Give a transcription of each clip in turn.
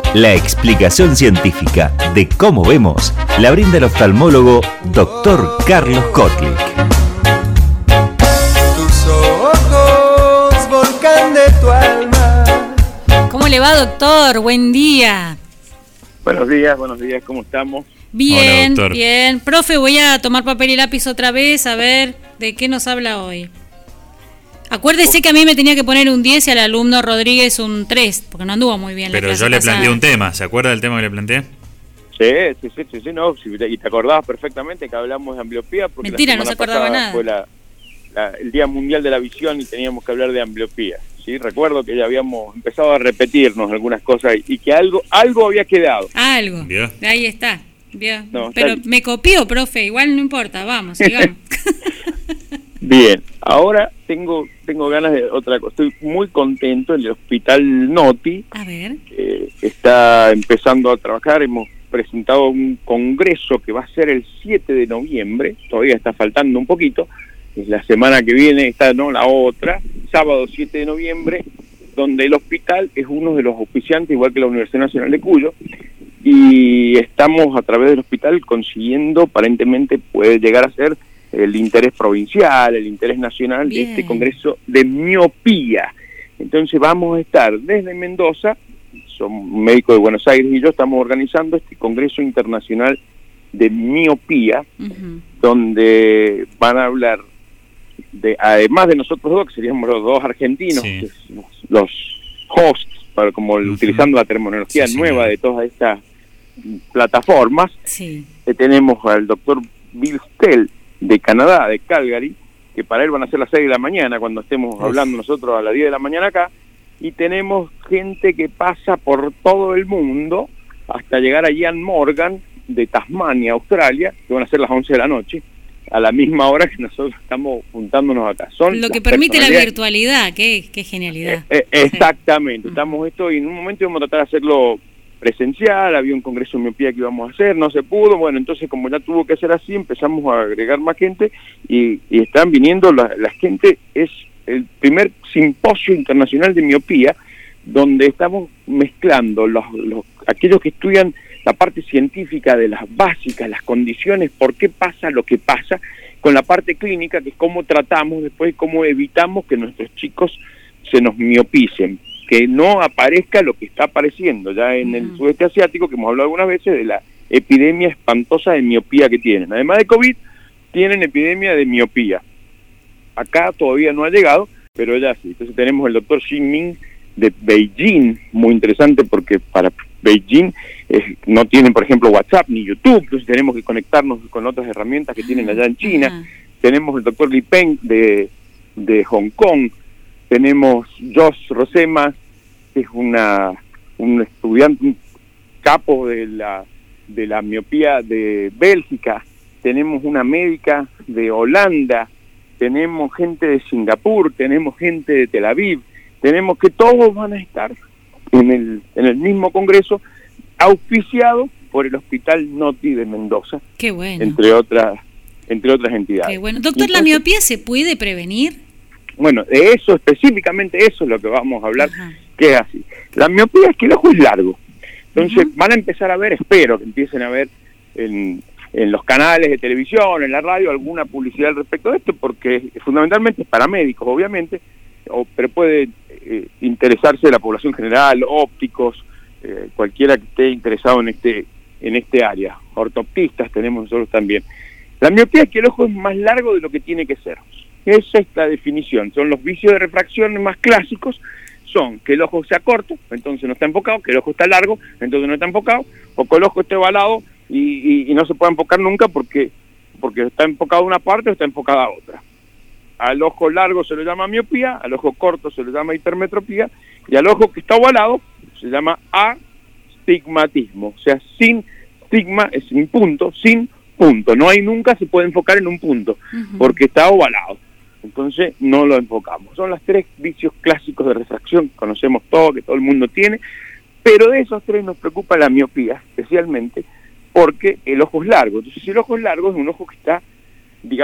La explicación científica de cómo vemos la brinda el oftalmólogo Dr. Carlos Kotlik. Tus ojos, volcán de tu alma. ¿Cómo le va, doctor? Buen día. Buenos días, ¿cómo estamos? Bien, Hola, doctor. bien. Profe, voy a tomar papel y lápiz otra vez a ver de qué nos habla hoy. Acuérdese que a mí me tenía que poner un 10 y al alumno Rodríguez un 3, porque no anduvo muy bien la Pero clase yo le pasada. planteé un tema, ¿se acuerda del tema que le planteé? Sí, no, y te acordabas perfectamente que hablamos de ambliopía. Porque Mentira, la no se semana acordaba pasada nada. Fue el Día Mundial de la Visión y teníamos que hablar de ambliopía. Sí, recuerdo que ya habíamos empezado a repetirnos algunas cosas y que algo había quedado. Algo. ¿Vio? Ahí está. ¿Vio? No, Pero está- me copió, profe, igual no importa, vamos, sigamos. Bien, ahora tengo ganas de otra cosa. Estoy muy contento. El Hospital Noti A ver. está empezando a trabajar. Hemos presentado un congreso que va a ser el 7 de noviembre. Todavía está faltando un poquito. Es la semana que viene, la otra, sábado 7 de noviembre, donde el hospital es uno de los auspiciantes, igual que la Universidad Nacional de Cuyo, y estamos a través del hospital consiguiendo, aparentemente puede llegar a ser el interés provincial, el interés nacional Bien. de este congreso de miopía. Entonces vamos a estar desde Mendoza, son médicos de Buenos Aires y yo estamos organizando este congreso internacional de miopía, Ujú. donde van a hablar además de nosotros dos, que seríamos los dos argentinos, Sí. que somos los hosts, utilizando la terminología Sí, nueva señor. de todas estas plataformas. Sí. Tenemos al doctor Bill Stell de Canadá, de Calgary, que para él van a ser las 6 de la mañana cuando estemos hablando nosotros a las 10 de la mañana acá, y tenemos gente que pasa por todo el mundo hasta llegar a Ian Morgan de Tasmania, Australia, que van a ser las 11 de la noche, a la misma hora que nosotros estamos juntándonos acá. Son Lo que las permite la personalidades- virtualidad, qué genialidad. Exactamente, Sí. estamos esto y en un momento íbamos a tratar de hacerlo presencial, había un congreso de miopía que íbamos a hacer, no se pudo, bueno, entonces como ya tuvo que ser así, empezamos a agregar más gente y están viniendo la gente. Es el primer simposio internacional de miopía donde estamos mezclando aquellos que estudian la parte científica de las básicas, las condiciones, por qué pasa lo que pasa, con la parte clínica, que es cómo tratamos después, cómo evitamos que nuestros chicos se nos miopicen, que no aparezca lo que está apareciendo ya en el sudeste asiático, que hemos hablado algunas veces de la epidemia espantosa de miopía que tienen. Además de COVID, tienen epidemia de miopía. Acá todavía no ha llegado, pero ya sí. Entonces tenemos el doctor Xin Ming de Beijing, muy interesante porque para Beijing no tienen, por ejemplo, WhatsApp ni YouTube, entonces tenemos que conectarnos con otras herramientas que tienen allá en China. Ajá. Tenemos el doctor Li Peng de Hong Kong, tenemos Josh Rosema, que es un estudiante, un capo de la miopía de Bélgica, tenemos una médica de Holanda, tenemos gente de Singapur, tenemos gente de Tel Aviv, tenemos que todos van a estar en el mismo congreso, auspiciado por el Hospital Noti de Mendoza, Qué bueno. entre otras entidades. Qué bueno. Doctor, ¿la Entonces, miopía se puede prevenir? bueno, de eso, específicamente eso es lo que vamos a hablar, Ajá. que es así. La miopía es que el ojo es largo. Entonces Ujú. van a empezar a ver, espero que empiecen a ver en los canales de televisión, en la radio, alguna publicidad al respecto de esto, porque fundamentalmente es para médicos, obviamente, pero puede interesarse la población general, ópticos, cualquiera que esté interesado en este área. Ortoptistas tenemos nosotros también. La miopía es que el ojo es más largo de lo que tiene que ser. Esa es la definición. Son los vicios de refracción más clásicos, son que el ojo sea corto, entonces no está enfocado, que el ojo está largo, entonces no está enfocado, o que el ojo esté ovalado y no se puede enfocar nunca porque está enfocado a una parte o está enfocada a otra. Al ojo largo se le llama miopía, al ojo corto se le llama hipermetropía, y al ojo que está ovalado se llama astigmatismo, o sea, sin estigma es sin punto, sin punto, no hay nunca se puede enfocar en un punto, Ujú. porque está ovalado, entonces no lo enfocamos. Son los 3 vicios clásicos de refracción que conocemos todos, que todo el mundo tiene, pero de esos 3 nos preocupa la miopía, especialmente porque el ojo es largo. Entonces, si el ojo es largo, es un ojo que está, digamos,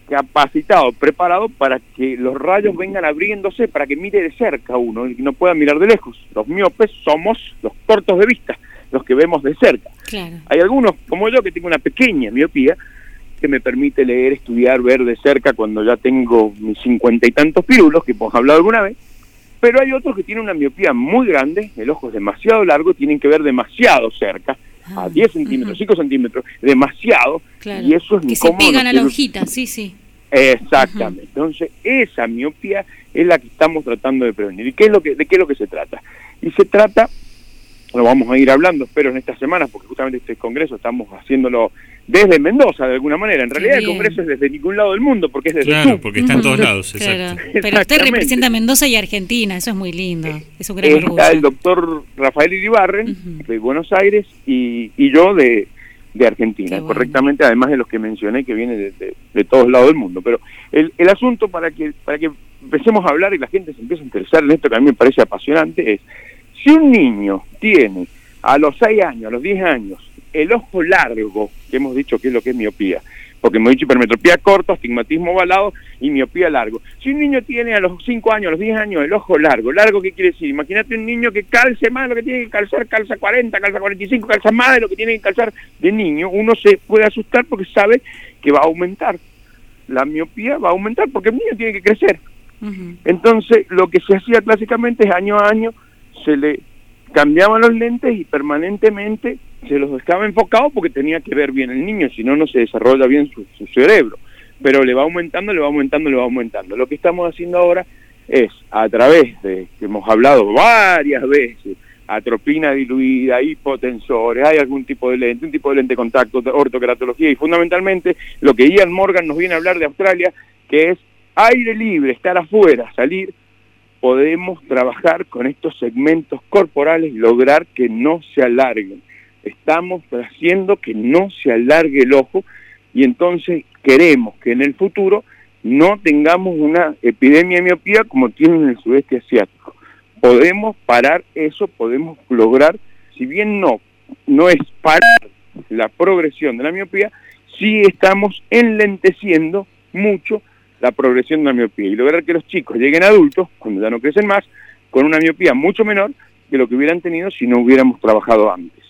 capacitado, preparado para que los rayos vengan abriéndose, para que mire de cerca uno y no pueda mirar de lejos. Los miopes somos los cortos de vista, los que vemos de cerca. Claro. Hay algunos, como yo, que tengo una pequeña miopía que me permite leer, estudiar, ver de cerca cuando ya tengo mis 50 y tantos pirulos, que hemos hablado alguna vez, pero hay otros que tienen una miopía muy grande, el ojo es demasiado largo, tienen que ver demasiado cerca, a 10 centímetros, 5 centímetros, demasiado, Claro. y eso es Que se incómodo. pegan a no la quiero- hojita, sí. Exactamente. Entonces, esa miopía es la que estamos tratando de prevenir. ¿Y de qué es lo que se trata? Y se trata, lo vamos a ir hablando, espero, en estas semanas, porque justamente este congreso estamos haciéndolo desde Mendoza, de alguna manera. En realidad, el bien. congreso es desde ningún lado del mundo, porque es desde Claro, Zoom. porque está en todos lados, Claro. exacto. Pero usted Exactamente. representa a Mendoza y Argentina, eso es muy lindo, es un gran orgullo. Está el doctor Rafael Iribarren, Ujú. de Buenos Aires, y yo de Argentina, Qué bueno. correctamente, además de los que mencioné que vienen de todos lados del mundo. Pero el asunto, para que empecemos a hablar y la gente se empiece a interesar en esto, que a mí me parece apasionante, es: si un niño tiene a los 6 años, a los 10 años, el ojo largo, que hemos dicho que es lo que es miopía, porque hemos dicho hipermetropía corto, astigmatismo ovalado y miopía largo. Si un niño tiene a los 5 años, a los 10 años, el ojo largo, ¿largo qué quiere decir? Imagínate un niño que calce más de lo que tiene que calzar, calza 40, calza 45, calza más de lo que tiene que calzar de niño. Uno se puede asustar porque sabe que va a aumentar. La miopía va a aumentar porque el niño tiene que crecer. Ujú. Entonces, lo que se hacía clásicamente es año a año se le cambiaban los lentes y permanentemente se los dejaba enfocados porque tenía que ver bien el niño, si no, no se desarrolla bien su cerebro. Pero le va aumentando, le va aumentando, le va aumentando. Lo que estamos haciendo ahora es, a través de, que hemos hablado varias veces, atropina diluida, hipotensores, hay algún tipo de lente, un tipo de lente de contacto, ortokeratología, y fundamentalmente lo que Ian Morgan nos viene a hablar de Australia, que es aire libre, estar afuera, salir. Podemos trabajar con estos segmentos corporales y lograr que no se alarguen. Estamos haciendo que no se alargue el ojo y entonces queremos que en el futuro no tengamos una epidemia de miopía como tienen en el sudeste asiático. Podemos parar eso, podemos lograr, si bien no es parar la progresión de la miopía, sí estamos enlenteciendo mucho la progresión de la miopía y lograr que los chicos lleguen adultos, cuando ya no crecen más, con una miopía mucho menor que lo que hubieran tenido si no hubiéramos trabajado antes.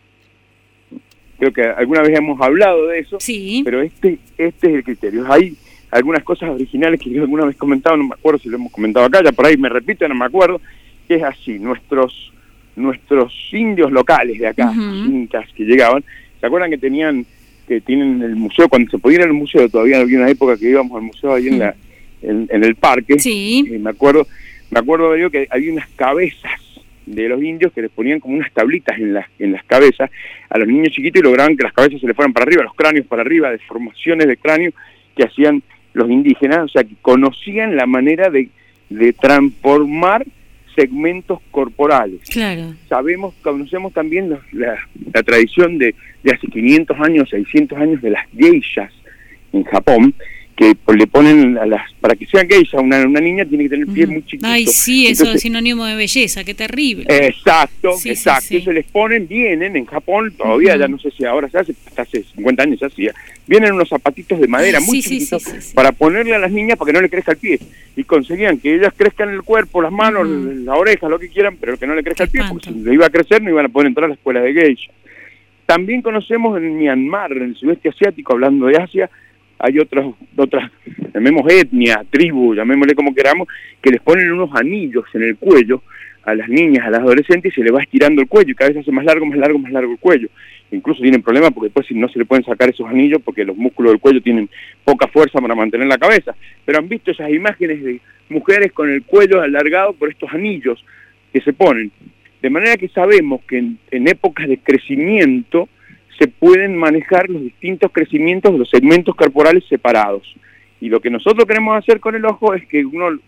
Creo que alguna vez hemos hablado de eso, Sí. pero este es el criterio. Hay algunas cosas originales que yo alguna vez comentaba, no me acuerdo si lo hemos comentado acá, ya por ahí me repito, no me acuerdo, que es así: nuestros indios locales de acá, Ujú. los incas que llegaban, ¿se acuerdan que tienen en el museo, cuando se podía ir al museo, todavía había una época que íbamos al museo ahí en el parque? Sí. Me acuerdo yo que había unas cabezas de los indios que les ponían como unas tablitas en las cabezas a los niños chiquitos y lograban que las cabezas se les fueran para arriba, los cráneos para arriba, deformaciones de cráneo que hacían los indígenas, o sea, que conocían la manera de transformar segmentos corporales. Claro. Conocemos también la tradición de hace 500 años, 600 años de las geishas en Japón, que le ponen para que sea geisha, una niña tiene que tener pies muy chiquitos. Ay, sí, eso Entonces, es sinónimo de belleza, qué terrible. Exacto, Sí, exacto. sí, sí. Se les vienen en Japón, todavía ya no sé si ahora se hace, hasta hace 50 años se hacía, vienen unos zapatitos de madera Ay, muy sí, sí, chiquitos sí, sí, sí. para ponerle a las niñas para que no le crezca el pie. Y conseguían que ellas crezcan el cuerpo, las manos, las orejas, lo que quieran, pero que no le crezca el Qué pie, porque espanto. si le iba a crecer no iban a poder entrar a la escuela de geisha. También conocemos en Myanmar, en el sudeste asiático, hablando de Asia, hay otras, llamemos etnia, tribu, llamémosle como queramos, que les ponen unos anillos en el cuello a las niñas, a las adolescentes, y se les va estirando el cuello y cada vez se hace más largo el cuello. Incluso tienen problemas porque después no se le pueden sacar esos anillos porque los músculos del cuello tienen poca fuerza para mantener la cabeza. Pero han visto esas imágenes de mujeres con el cuello alargado por estos anillos que se ponen. De manera que sabemos que en épocas de crecimiento se pueden manejar los distintos crecimientos de los segmentos corporales separados. Y lo que nosotros queremos hacer con el ojo es que un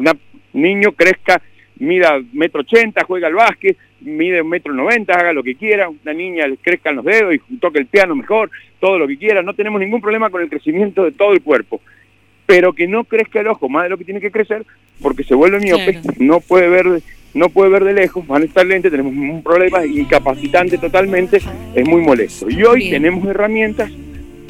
niño crezca, mida 1,80 m, juega al básquet, mide 1,90 m, haga lo que quiera, una niña le crezcan los dedos y toque el piano mejor, todo lo que quiera. No tenemos ningún problema con el crecimiento de todo el cuerpo, pero que no crezca el ojo más de lo que tiene que crecer porque se vuelve miope, Claro. no puede ver de lejos, van a estar lentes, tenemos un problema incapacitante totalmente, es muy molesto. Y hoy Bien. tenemos herramientas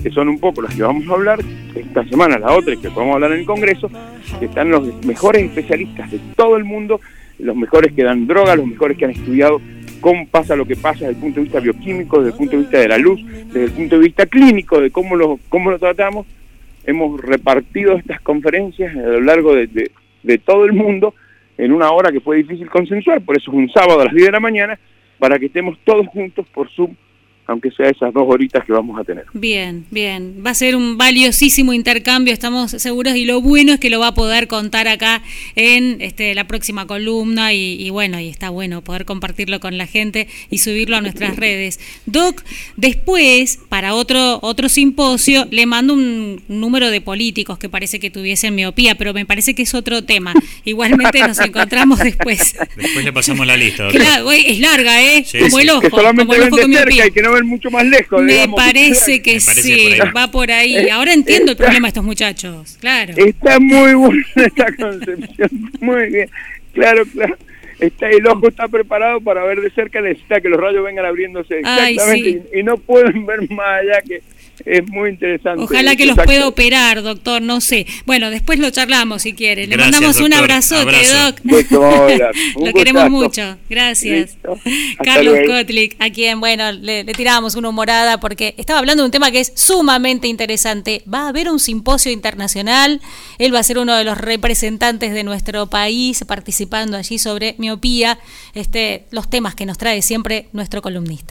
que son un poco las que vamos a hablar esta semana, la otra, y que podemos hablar en el Congreso, que están los mejores especialistas de todo el mundo, los mejores que dan droga, los mejores que han estudiado cómo pasa lo que pasa desde el punto de vista bioquímico, desde el punto de vista de la luz, desde el punto de vista clínico, de cómo lo tratamos. Hemos repartido estas conferencias a lo largo de todo el mundo en una hora que fue difícil consensuar, por eso es un sábado a las 10 de la mañana, para que estemos todos juntos por Zoom, aunque sea esas 2 horitas que vamos a tener. Bien, bien. Va a ser un valiosísimo intercambio, estamos seguros, y lo bueno es que lo va a poder contar acá en la próxima columna y bueno, y está bueno poder compartirlo con la gente y subirlo a nuestras redes. Doc, después, para otro simposio, le mando un número de políticos que parece que tuviesen miopía, pero me parece que es otro tema. Igualmente nos encontramos después. Después le pasamos la lista, doctor. Claro, es larga, Sí, como sí. el ojo. Que solamente como el ven ojo de con cerca miopía. y que no ven mucho más lejos. Me digamos. parece que parece sí, por ahí. va por ahí. Ahora entiendo el problema de estos muchachos, claro. Está muy buena esta concepción, muy bien. Claro. El ojo está preparado para ver de cerca, necesita que los rayos vengan abriéndose exactamente. Ay, sí. y no pueden ver más allá, que es muy interesante. Ojalá que los Exacto. pueda operar, doctor, no sé. Bueno, después lo charlamos si quiere. Le Gracias, mandamos un doctor. abrazote, Abrazo. Doc. Hola, un Lo queremos gustazo. mucho. Gracias. Listo. Hasta Carlos luego. Kotlik, a quien, bueno, le tirábamos una humorada porque estaba hablando de un tema que es sumamente interesante. Va a haber un simposio internacional. Él va a ser uno de los representantes de nuestro país participando allí sobre miopía, los temas que nos trae siempre nuestro columnista.